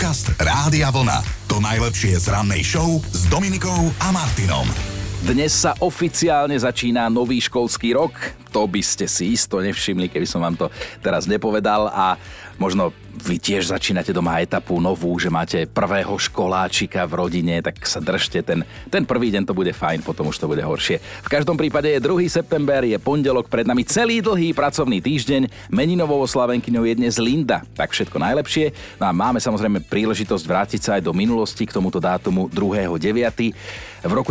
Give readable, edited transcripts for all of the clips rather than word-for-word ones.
Podcast Rádia Vlna. To najlepšie z rannej show s Dominikou a Martinom. Dnes sa oficiálne začína nový školský rok. To by ste si isto nevšimli, keby som vám to teraz nepovedal. A možno vy tiež začínate doma etapu novú, že máte prvého školáčika v rodine, tak sa držte. Ten prvý deň to bude fajn, potom už to bude horšie. V každom prípade je 2. september, je pondelok, pred nami celý dlhý pracovný týždeň. Meninovou oslavenkyňou je dnes Linda. Tak všetko najlepšie. No a máme samozrejme príležitosť vrátiť sa aj do minulosti k tomuto dátumu 2.9. V roku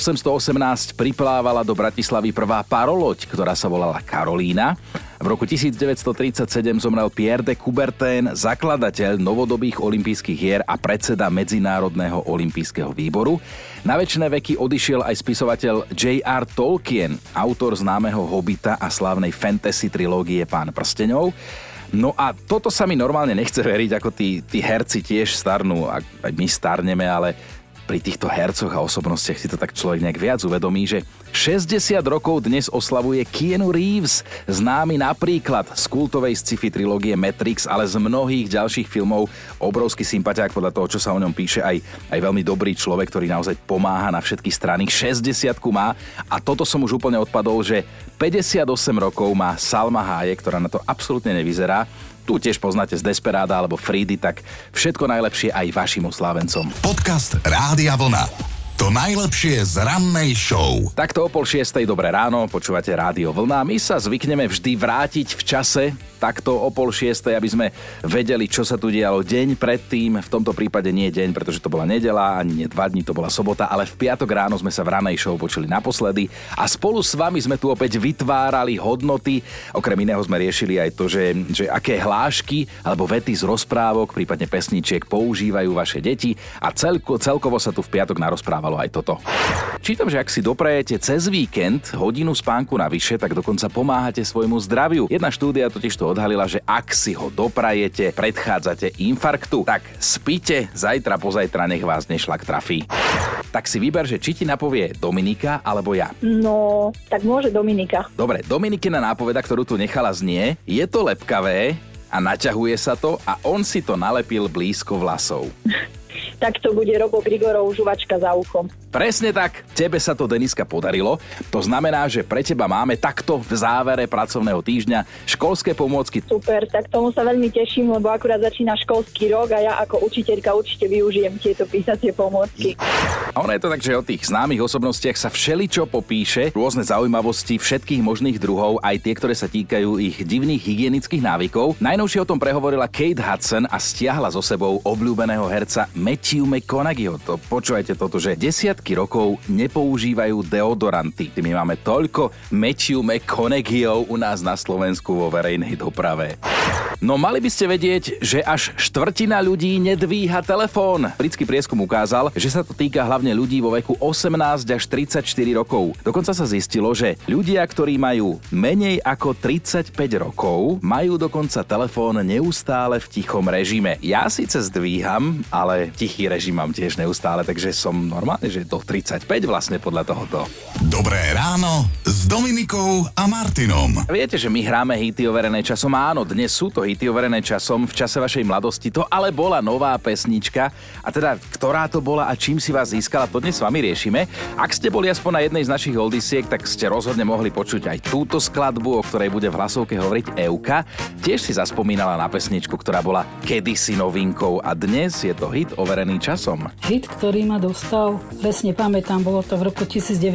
1818 priplávala do Bratislavy prvá paroloď, ktorá sa volala Karolína. V roku 1937 zomrel Pierre de Coubertin, zakladateľ novodobých olympijských hier a predseda Medzinárodného olympijského výboru. Na večné veky odišiel aj spisovateľ J.R. Tolkien, autor známeho Hobita a slávnej fantasy trilógie Pán prsteňov. No a toto sa mi normálne nechce veriť, ako tí herci tiež starnú, aj my starneme, ale pri týchto hercoch a osobnostiach si to tak človek nejak viac uvedomí, že 60 rokov dnes oslavuje Keanu Reeves, známy napríklad z kultovej sci-fi trilógie Matrix, ale z mnohých ďalších filmov. Obrovský sympatiák podľa toho, čo sa o ňom píše, aj veľmi dobrý človek, ktorý naozaj pomáha na všetky strany. 60-ku má a toto som už úplne odpadol, že 58 rokov má Salma Hayek, ktorá na to absolútne nevyzerá. Tu tiež poznáte z Desperáda alebo Fridy, tak všetko najlepšie aj vašim oslávencom. Podcast Rádia Vlna. To najlepšie z rannej show. Takto o 5:30, dobré ráno, počúvate Rádio Vlna. My sa zvykneme vždy vrátiť v čase, takto o 5:30, aby sme vedeli, čo sa tu dialo deň predtým. V tomto prípade nie deň, pretože to bola nedeľa, ani nie 2 dní, to bola sobota, ale v piatok ráno sme sa v rannej show počuli naposledy a spolu s vami sme tu opäť vytvárali hodnoty. Okrem iného sme riešili aj to, že aké hlášky alebo vety z rozprávok, prípadne pesničiek používajú vaše deti a celkovo sa tu v piatok narozprávalo aj toto. Čítam, že ak si doprajete cez víkend hodinu spánku navyše, tak dokonca pomáhate svojmu zdraviu. Jedna štúdia totiž to odhalila, že ak si ho doprajete, predchádzate infarktu. Tak spite, zajtra pozajtra nech vás nešlak trafí. Tak si vyber, že či ti napovie Dominika alebo ja. No, tak môže Dominika. Dobre, Dominikina nápoveda, ktorú tu nechala znie, je to lepkavé a naťahuje sa to a on si to nalepil blízko vlasov. Tak to bude Robo Grigorov, žuvačka za uchom. Presne tak, tebe sa to, Deniska, podarilo. To znamená, že pre teba máme takto v závere pracovného týždňa školské pomôcky. Super, tak tomu sa veľmi teším, lebo akurát začína školský rok a ja ako učiteľka určite využijem tieto písacie pomôcky. A ono je to tak, že o tých známych osobnostiach sa všeličo popíše, rôzne zaujímavosti všetkých možných druhov, aj tie, ktoré sa týkajú ich divných hygienických návykov. Najnovšie o tom prehovorila Kate Hudson a stiahla so sebou obľúbeného herca Matthew McConaugheyho. To počúvajte toto, že desiatky rokov nepoužívajú deodoranty. My máme toľko Matthew McConaugheyov u nás na Slovensku vo verejnej doprave. No mali by ste vedieť, že až štvrtina ľudí nedvíha telefón. Britský prieskum ukázal, že sa to týka hlavne ľudí vo veku 18 až 34 rokov. Dokonca sa zistilo, že ľudia, ktorí majú menej ako 35 rokov, majú dokonca telefón neustále v tichom režime. Ja síce zdvíham, ale tichý režim mám tiež neustále, takže som normálne, že do 35 vlastne podľa tohoto. Dobré ráno s Dominikou a Martinom. Viete, že my hráme hity overené časom. Áno, dnes sú to hity overené časom. V čase vašej mladosti to ale bola nová pesnička. A teda, ktorá to bola a čím si vás získala, to dnes s vami riešime. Ak ste boli aspoň na jednej z našich oldisiek, tak ste rozhodne mohli počuť aj túto skladbu, o ktorej bude v hlasovke hovoriť Euka. Tiež si zaspomínala na pesničku, ktorá bola kedysi novinkou a dnes je to hit overený časom. Hit, ktorý ma dostal, presne pamätám, bolo to v roku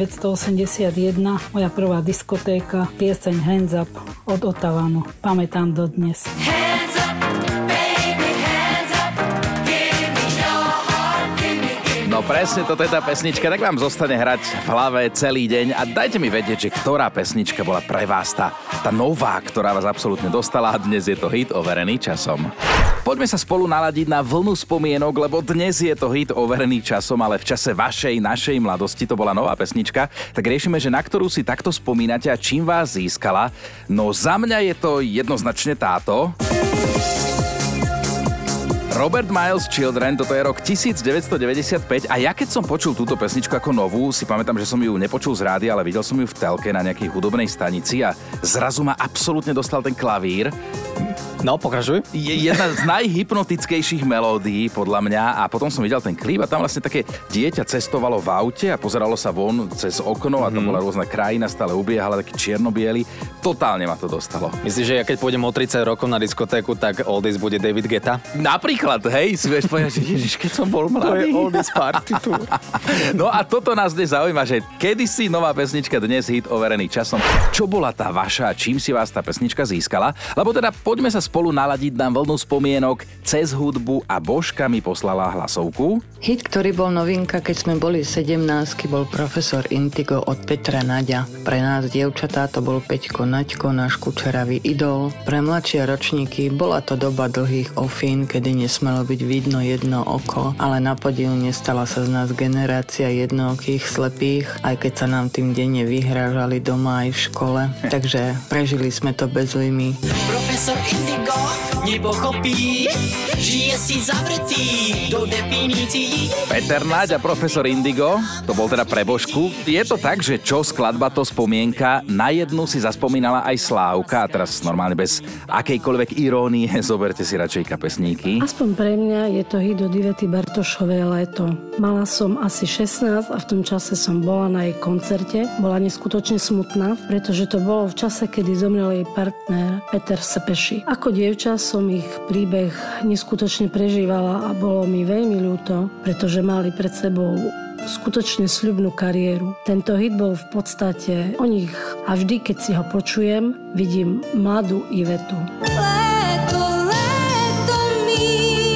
1981, moja prvá diskotéka, pieseň Hands Up od Otavanu. Pamätám dodnes. Hands up, baby, hands up, give me your heart, give me. No presne toto je tá pesnička, tak vám zostane hrať v hlave celý deň a dajte mi vedieť, že ktorá pesnička bola pre vás tá nová, ktorá vás absolútne dostala a dnes je to hit overený časom. Poďme sa spolu naladiť na vlnu spomienok, lebo dnes je to hit overený časom, ale v čase našej mladosti to bola nová pesnička, tak riešime, že na ktorú si takto spomínate a čím vás získala. No za mňa je to jednoznačne táto. Robert Miles Children, toto je rok 1995 a ja keď som počul túto pesničku ako novú, si pamätám, že som ju nepočul z rádia, ale videl som ju v telke na nejakej hudobnej stanici a zrazu ma absolútne dostal ten klavír. No, pokračuj. Je jedna z najhypnotickejších melódií podľa mňa a potom som videl ten klip a tam vlastne také dieťa cestovalo v aute a pozeralo sa von cez okno a tam bola rôzna krajina, stále ubiehala, taký čierno-biely. Totálne ma to dostalo. Myslíš, že ja keď pôjdem o 30 rokov na diskotéku, tak oldies bude David Guetta? Napríklad, hej, si vieš povedať, že ježiš, keď som bol mladý. oldies party tu. No a toto nás dnes zaujíma, že kedysi nová pesnička, dnes hit overený časom. Čo bola tá vaša, čím si vás tá pesnička získala? Lebo teda poďme sa spolu naladiť na vlnu spomienok cez hudbu a Božka mi poslala hlasovku. Hit, ktorý bol novinka, keď sme boli 17, bol Profesor Indigo od Petra Naďa. Pre nás, dievčatá, to bol Peťko Naďko, náš kučeravý idol. Pre mladšie ročníky bola to doba dlhých ofín, kedy nesmelo byť vidno jedno oko, ale na podiv nestala sa z nás generácia jednookých slepých, aj keď sa nám tým denne vyhrážali doma aj v škole. Takže prežili sme to bez ujmy. Profesor Indigo nepochopí, žije si zavretý do definícií. Peter Naď a Profesor Indigo, to bol teda pre Božku. Je to tak, že čo skladba to spomienka, na jednu si zaspomínala aj Slávka a teraz normálne bez akejkoľvek irónie zoberte si radšej kapesníky. Aspoň pre mňa je to hit od Ivety Bartošovej Léto. Mala som asi 16 a v tom čase som bola na jej koncerte. Bola neskutočne smutná, pretože to bolo v čase, kedy zomrel jej partner Peter Sepeši. Ako dievča som ich príbeh neskutočne prežívala a bolo mi veľmi ľúto, pretože mali pred sebou skutočne sľubnú kariéru. Tento hit bol v podstate o nich a vždy, keď si ho počujem, vidím mladú Ivetu. Léto, léto mi,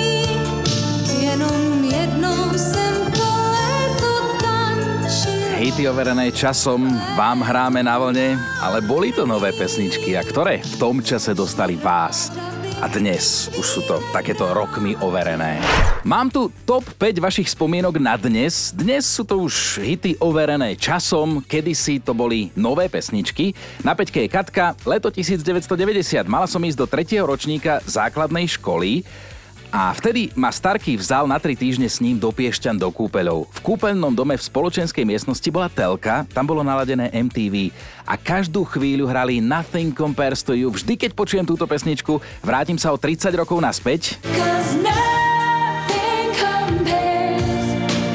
jenom jednou sem to léto tančí. Hity overené časom vám hráme na vlne, ale boli to nové pesničky a ktoré v tom čase dostali vás. A dnes už sú to takéto rokmi overené. Mám tu top 5 vašich spomienok na dnes. Dnes sú to už hity overené časom, kedysi to boli nové pesničky. Na 5 je Katka, leto 1990. Mala som ísť do 3. ročníka základnej školy. A vtedy ma Starký vzal na 3 týždne s ním do Piešťan do kúpeľov. V kúpeľnom dome v spoločenskej miestnosti bola telka, tam bolo naladené MTV a každú chvíľu hrali Nothing Compares to You. Vždy, keď počujem túto pesničku, vrátim sa o 30 rokov naspäť. Cause nothing compares,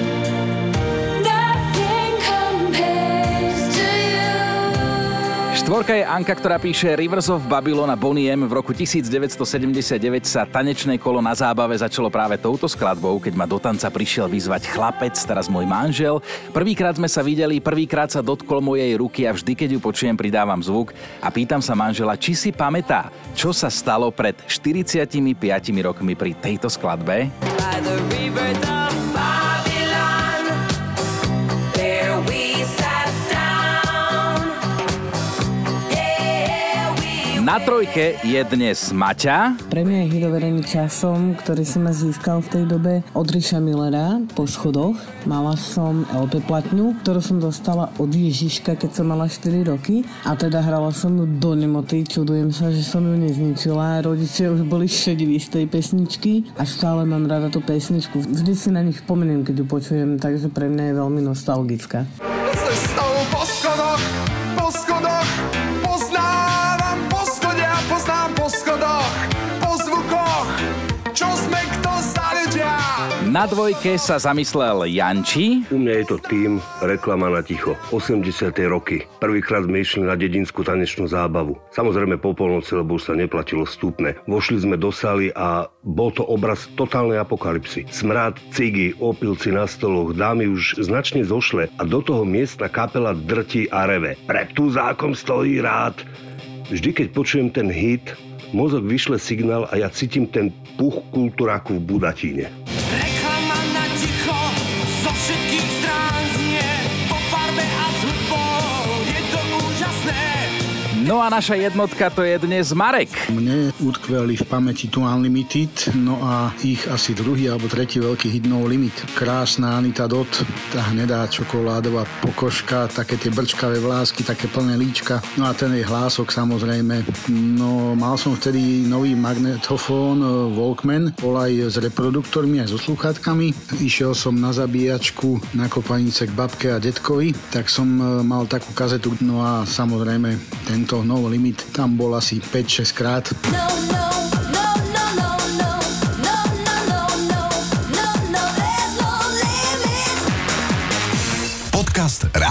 nothing compares to you. Štvorka je Anka, ktorá píše Rivers of Babylon a Bonnie M. V roku 1979 sa tanečné kolo na zábave začalo práve touto skladbou, keď ma do tanca prišiel vyzvať chlapec, teraz môj manžel. Prvýkrát sme sa videli, prvýkrát sa dotkol mojej ruky a vždy, keď ju počujem, pridávam zvuk a pýtam sa manžela, či si pamätá, čo sa stalo pred 45 rokmi pri tejto skladbe. By the rivers of Babylon, there we sat down. Yeah, we Na trojke je dnes Maťa. Pre mňa je hit overený časom, ktorý si ma získal v tej dobe od Ríša Millera Po schodoch. Mala som LP platňu, ktorú som dostala od Ježiška, keď som mala 4 roky. A teda hrala som ju do nemoty. Čudujem sa, že som ju nezničila. Rodičia už boli šediví z tej pesničky a stále mám rada tú pesničku. Vždy si na nich spomeniem, keď ju počujem, takže pre mňa je veľmi nostalgická. Cestou po schodoch, poznávam poschodia, poznám po schodoch, po zvukoch, čo sme kto za ľudia. Na dvojke sa zamyslel Janči. U mňa je to tým Reklama na ticho. 80. roky. Prvýkrát sme išli na dedinskú tanečnú zábavu. Samozrejme po polnoci, lebo už sa neplatilo vstupné. Vošli sme do sály a bol to obraz totálnej apokalypsy. Smrad, cigy, opilci na stoloch, dámy už značne zošle a do toho miestna kapela drti a reve. Pred tuzákom stojí rád. Vždy, keď počujem ten hit, mozog vyšle signál a ja cítim ten puch kultúráku v Budatíne. reklama na ticho, zo všetkých strán znie, po farbe a s hudbou, je to úžasné. No a naša jednotka to je dnes Marek. Mne utkveli v pamäti tu Unlimited, no a ich asi druhý alebo tretí veľký hit No Limit. Krásna Anita Dot, tá hnedá čokoládová pokožka, také tie brčkavé vlásky, také plné líčka. No a ten jej hlások samozrejme. No mal som vtedy nový magnetofón Walkman, bol aj s reproduktormi, aj so slúchatkami. Išiel som na zabíjačku na Kopanice k babke a detkovi, tak som mal takú kazetu. No a samozrejme tento No Limit tam bol asi 5-6 krát. No, no,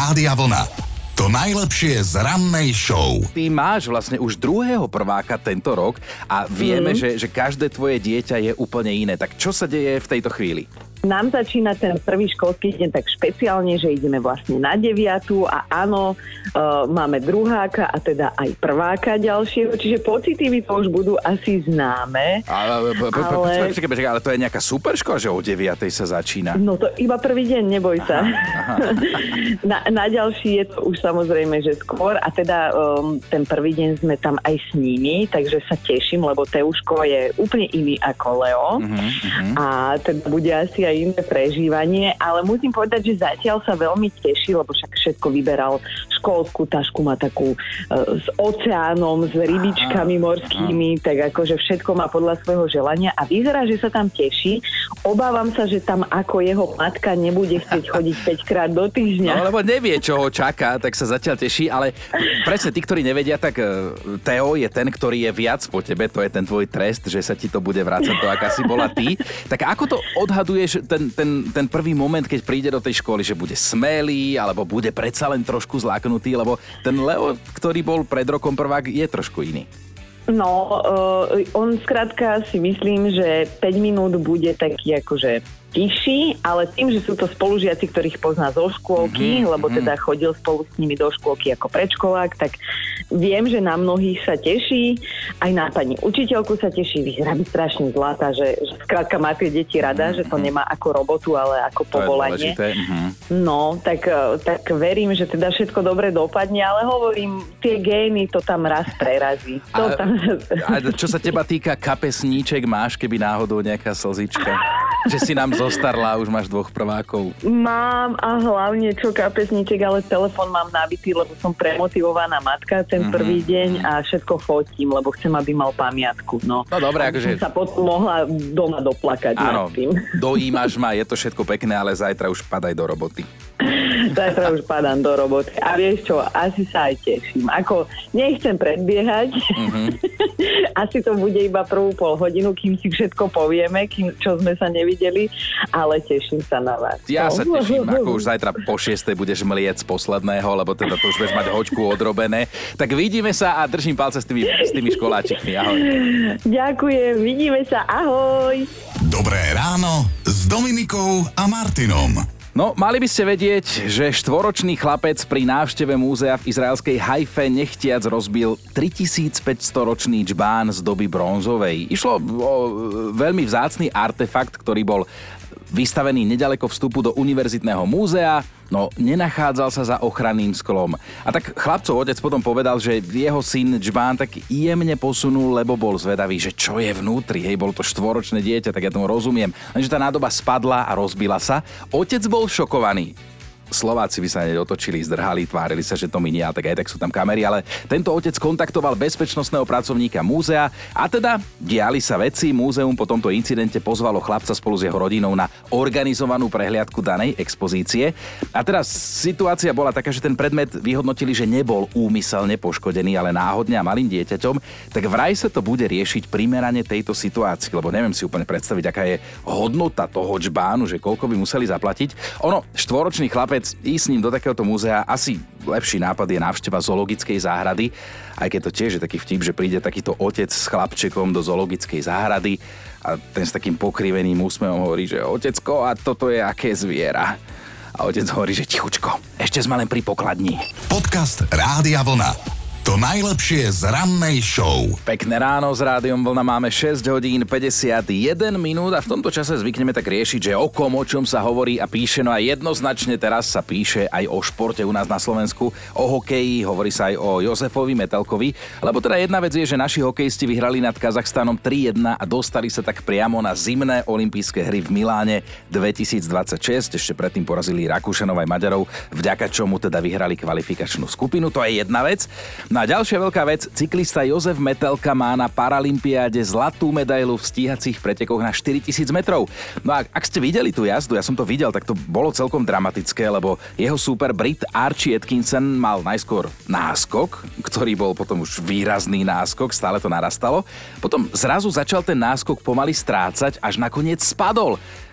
Rádia Vlna. To najlepšie z rannej show. Ty máš vlastne už druhého prváka tento rok a vieme, že každé tvoje dieťa je úplne iné. Tak čo sa deje v tejto chvíli? Nám začína ten prvý školský deň tak špeciálne, že ideme vlastne na 9. a áno, máme druháka a teda aj prváka ďalšieho, čiže pocity to už budú asi známe. Ale to je nejaká super škola, že o 9. sa začína. No to iba prvý deň, neboj sa. Na ďalší je to už samozrejme, že skôr a teda ten prvý deň sme tam aj s nimi, takže sa teším, lebo Teuško je úplne iný ako Leo a teda bude asi aj iné prežívanie, ale musím povedať, že zatiaľ sa veľmi teší, lebo však všetko vyberal. Školskú tašku má takú s oceánom, s rybičkami morskými, tak akože všetko má podľa svojho želania a vyzerá, že sa tam teší. Obávam sa, že tam ako jeho matka nebude chcieť chodiť 5 krát do týždňa. No lebo nevie, čo ho čaká, tak sa zatiaľ teší, ale presne tí, ktorí nevedia, tak Teo je ten, ktorý je viac po tebe, to je ten tvoj trest, že sa ti to bude vrácať to, aká si bola ty. Tak ako to odhaduješ ten prvý moment, keď príde do tej školy, že bude smelý, alebo bude predsa len trošku zláknutý, lebo ten Leo, ktorý bol pred rokom prvák, je trošku iný. No, on skrátka si myslím, že 5 minút bude taký akože tichší, ale tým, že sú to spolužiaci, ktorých pozná zo škôlky, lebo teda chodil spolu s nimi do škôlky ako predškolák, tak viem, že na mnohých sa teší, aj na pani učiteľku sa teší, vyzerá byť strašne zlatá, že skrátka má tie deti rada, že to nemá ako robotu, ale ako povolanie. No, tak verím, že teda všetko dobre dopadne, ale hovorím, tie gény to tam raz prerazí. A čo sa teba týka kapesníček, máš keby náhodou nejaká slzička? Že si nám zostarla, už máš 2 prvákov. Mám a hlavne čo kapesníček, ale telefon mám nabitý, lebo som premotivovaná matka ten prvý deň a všetko fotím, lebo chcem, aby mal pamiatku. No dobré, akože... Som sa potom mohla doma doplakať. Áno, dojímaš ma, je to všetko pekné, ale zajtra už padaj do roboty. Zajtra už padám do roboty. A vieš čo, asi sa aj teším. Ako, nechcem predbiehať. Asi to bude iba prvú pol hodinu, kým si všetko povieme, čo sme sa nevideli, ale teším sa na vás. Ja sa teším, ako už zajtra po 6. budeš mliec posledného, lebo teda to už budeš mať hoďku odrobené. Tak vidíme sa a držím palce s tými školáčikmi. Ahoj. Ďakujem, vidíme sa. Ahoj. Dobré ráno s Dominikou a Martinom. No, mali by ste vedieť, že 4-ročný chlapec pri návšteve múzea v izraelskej Haife nechtiac rozbil 3500-ročný džbán z doby bronzovej. Išlo o veľmi vzácny artefakt, ktorý bol vystavený nedaleko vstupu do univerzitného múzea, no nenachádzal sa za ochranným sklom. A tak chlapcov otec potom povedal, že jeho syn džbán tak jemne posunul, lebo bol zvedavý, že čo je vnútri. Hej, bolo to 4-ročné dieťa, tak ja tomu rozumiem. Lenže tá nádoba spadla a rozbila sa. Otec bol šokovaný. Slováci by sa nedotočili, zdrhali, tvárili sa, že to minie, tak aj tak sú tam kamery, ale tento otec kontaktoval bezpečnostného pracovníka múzea a teda diali sa veci. Múzeum po tomto incidente pozvalo chlapca spolu s jeho rodinou na organizovanú prehliadku danej expozície. A teraz situácia bola taká, že ten predmet vyhodnotili, že nebol úmyselne poškodený, ale náhodne a malým dieťaťom, tak vraj sa to bude riešiť primerane tejto situácii, lebo neviem si úplne predstaviť, aká je hodnota toho džbánu, že koľko by museli zaplatiť. Ono, 4-ročný chlapec ísť s ním do takéhoto múzea, asi lepší nápad je návšteva zoologickej záhrady, aj keď to tiež je taký vtip, že príde takýto otec s chlapčekom do zoologickej záhrady a ten s takým pokriveným úsmevom hovorí, že otecko, a toto je aké zviera. A otec hovorí, že tichučko, ešte sme len pri pokladni. Podcast Rádia Vlna. To najlepšie z rannej show. Pekné ráno, s Rádiom Vlna máme 6 hodín 51 minút a v tomto čase zvykneme tak riešiť, že o kom, o čom sa hovorí a píše. No a jednoznačne teraz sa píše aj o športe u nás na Slovensku, o hokeji, hovorí sa aj o Jozefovi Metelkovi, lebo teda jedna vec je, že naši hokejisti vyhrali nad Kazachstanom 3-1 a dostali sa tak priamo na zimné olympijské hry v Miláne 2026. Ešte predtým porazili Rakúšanov aj Maďarov, vďaka čomu teda vyhrali kvalifikačnú skupinu. To je jedna vec. No a ďalšia veľká vec, cyklista Jozef Metelka má na Paralympiáde zlatú medailu v stíhacích pretekoch na 4000 metrov. No a ak ste videli tú jazdu, ja som to videl, tak to bolo celkom dramatické, lebo jeho súper Brit Archie Atkinson mal najskôr náskok, ktorý bol potom už výrazný náskok, stále to narastalo. Potom zrazu začal ten náskok pomaly strácať, až nakoniec spadol.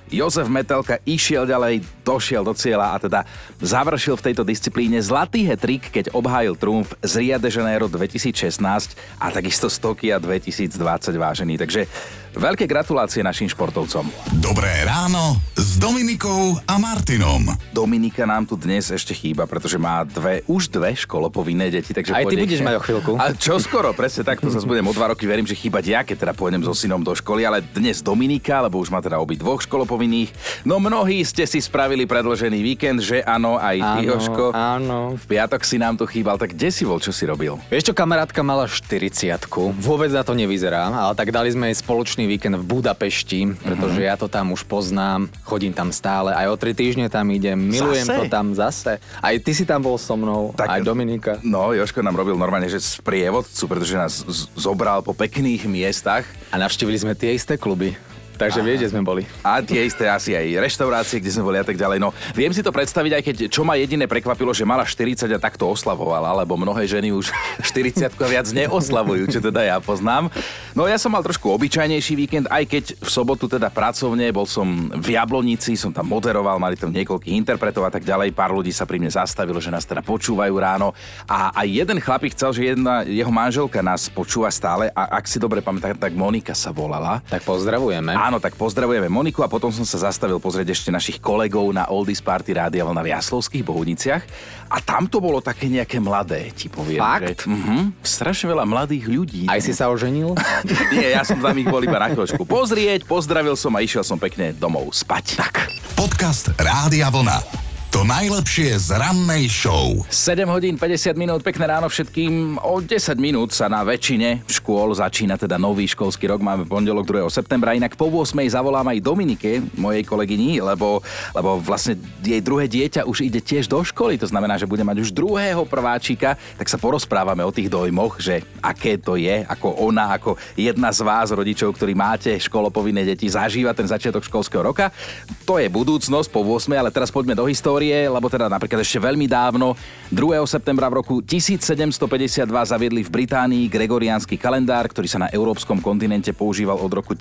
Jozef Metelka išiel ďalej, došiel do cieľa a teda završil v tejto disciplíne zlatý hat-trick, keď obhájil triumf z Rio de Janeiro 2016 a takisto z Tokia 2020, vážený. Takže veľké gratulácie našim športovcom. Dobré ráno s Dominikou a Martinom. Dominika nám tu dnes ešte chýba, pretože má už dve školopovinné deti. Takže Aj ty budeš mať o chvíľku. A čo skoro, presne takto zase budem o 2 roky, verím, že chýbať ja, keď teda pôjdem so synom do školy, ale dnes Dominika, lebo už má teda obidvoch školopovinných. No mnohí ste si spravili predĺžený víkend, že áno, aj ty, Jožko. Áno. V piatok si nám tu chýbal, tak kde si bol, čo si robil? Vieš čo, kamarátka mala 40-ku. Vôbec na to nevyzerá, ale tak dali sme jej spoločný víkend v Budapešti, pretože ja to tam už poznám, chodím tam stále, aj o 3 týždne tam idem, milujem to tam zase. Aj ty si tam bol so mnou, tak, aj Dominika. No, Jožko nám robil normálne, že sprievodcu, pretože nás zobral po pekných miestach. A navštívili sme tie isté kluby. Takže viete, sme boli. A tie isté asi aj reštaurácie, kde sme boli a tak ďalej. No, viem si to predstaviť, aj keď čo ma jediné prekvapilo, že mala 40 a takto oslavovala, lebo mnohé ženy už 40 a viac neoslavujú, čo teda ja poznám. No ja som mal trošku obyčajnejší víkend, aj keď v sobotu teda pracovne, bol som v Jablonici, som tam moderoval, mali tam niekoľkých interpretov a tak ďalej. Pár ľudí sa pri mne zastavilo, že nás teda počúvajú ráno. A aj jeden chlapík chcel, že jeho manželka nás počúva stále a ak si dobre pamätám, tak Monika sa volala. Tak pozdravujeme. Áno, tak pozdravujeme Moniku a potom som sa zastavil pozrieť ešte našich kolegov na Oldies Party Rádia Vlna v Jaslovských Bohuniciach a tam to bolo také nejaké mladé, ti poviem. Fakt? Strašne veľa mladých ľudí. Aj si sa oženil? Nie, ja som tam ich bol iba na chvíľočku pozrieť, pozdravil som a išiel som pekne domov spať. Tak. Podcast Rádia Vlna. To najlepšie z rannej show. 7 hodín 50 minút, pekné ráno všetkým. O 10 minút sa na väčšine škôl začína teda nový školský rok. Máme pondelok 2. septembra. Inak po 8. zavolám aj Dominike, mojej kolegyni, lebo vlastne jej druhé dieťa už ide tiež do školy. To znamená, že bude mať už druhého prváčika. Tak sa porozprávame o tých dojmoch, že aké to je, ako ona, ako jedna z vás, rodičov, ktorí máte školopovinné deti, zažíva ten začiatok školského roka. To je budúcnosť po 8. Ale teraz poďme do histórie. Lebo teda napríklad ešte veľmi dávno, 2. septembra v roku 1752 zaviedli v Británii gregoriánsky kalendár, ktorý sa na európskom kontinente používal od roku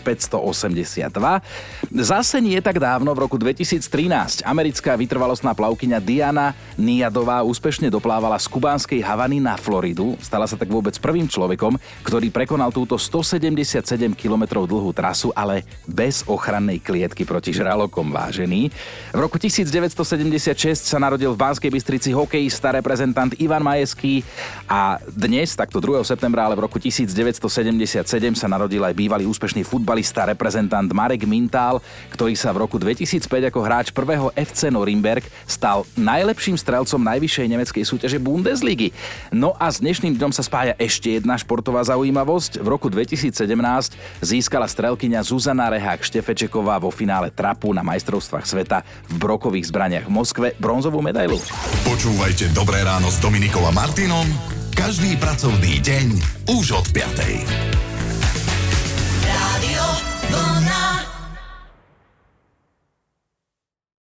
1582. Zase nie tak dávno, v roku 2013, americká vytrvalostná plavkyňa Diana Niadová úspešne doplávala z kubánskej Havany na Floridu. Stala sa tak vôbec prvým človekom, ktorý prekonal túto 177 km dlhú trasu, ale bez ochrannej klietky proti žralokom, vážený. V roku 1976 sa narodil v Banskej Bystrici hokejista, reprezentant Ivan Majeský a dnes, takto 2. septembra, ale v roku 1977 sa narodil aj bývalý úspešný futbalista, reprezentant Marek Mintál, ktorý sa v roku 2005 ako hráč prvého FC Norimberg stal najlepším strelcom najvyššej nemeckej súťaže Bundesligy. No a s dnešným dňom sa spája ešte jedna športová zaujímavosť. V roku 2017 získala strelkyňa Zuzana Rehák-Štefečeková vo finále trapu na majstrovstvách sveta v brokových zbraniach v Moskve bronzovú medailu. Počúvajte Dobré ráno s Dominikou a Martinom každý pracovný deň už od 5.